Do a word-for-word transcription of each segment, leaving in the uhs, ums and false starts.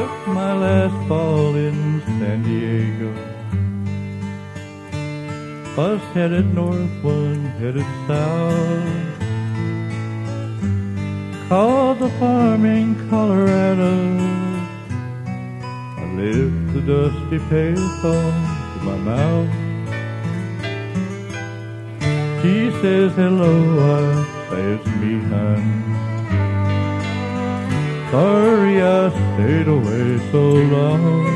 took my last fall in San Diego. Bus headed north, one headed south. Called the farm in Colorado. I lift the dusty payphone to my mouth. She says hello, I say it's me, hon. Sorry I stayed away so long.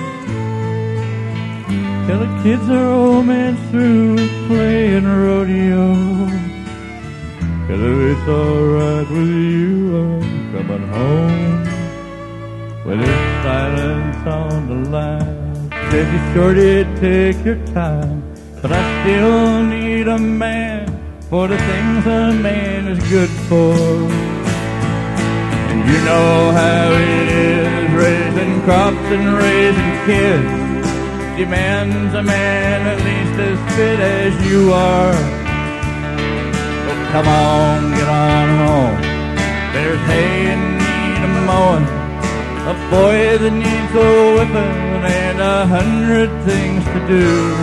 Tell the kids our old man's through playing rodeo. Tell her it's alright with you, I'm coming home. Well, there's silence on the line. Says you sure did take your time, but I still need a man for the things a man is good for. And you know how it is, raising crops and raising kids. Demands a man at least as fit as you are. So come on, get on home. There's hay in need of mowing, a boy that needs a whipping, and a hundred things to do.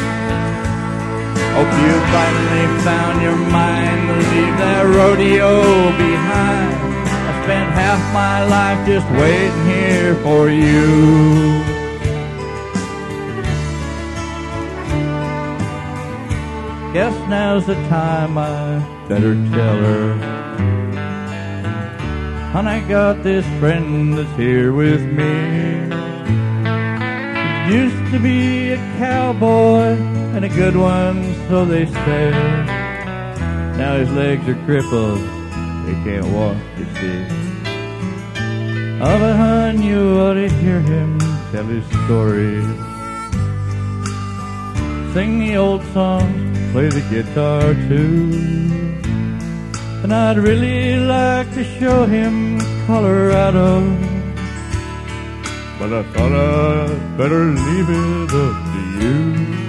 Hope you finally found your mind to leave that rodeo behind. I spent half my life just waiting here for you. Guess now's the time I better tell her. Hon, I got this friend that's here with me. He used to be a cowboy and a good one, so they say. Now his legs are crippled, he can't walk, you see. Oh, but hon, you ought to hear him tell his stories. Sing the old songs, play the guitar too. And I'd really like to show him Colorado, but I thought I'd better leave it up to you.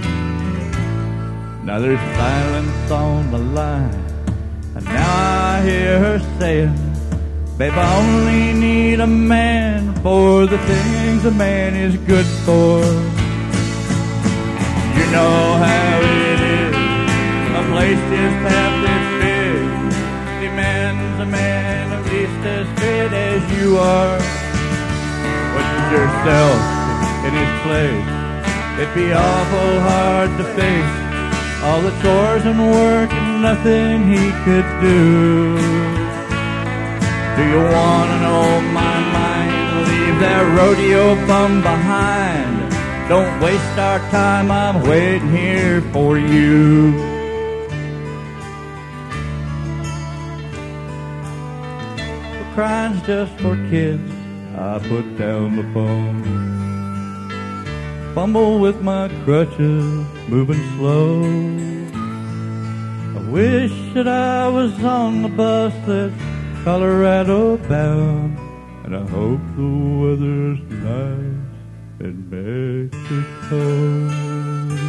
Now there's silence on the line, and now I hear her saying, babe, I only need a man for the things a man is good for. You know how it is, a place just half this big demands a man at least as fit as you are. Put yourself in his place, it'd be awful hard to face all the chores and work and nothing he could do. Do you wanna know my mind? Leave that rodeo bum behind. Don't waste our time, I'm waiting here for you. The crying's just for kids, I put down the phone. Fumble with my crutches, moving slow. I wish that I was on the bus that's Colorado bound, and I hope the weather's nice in Mexico.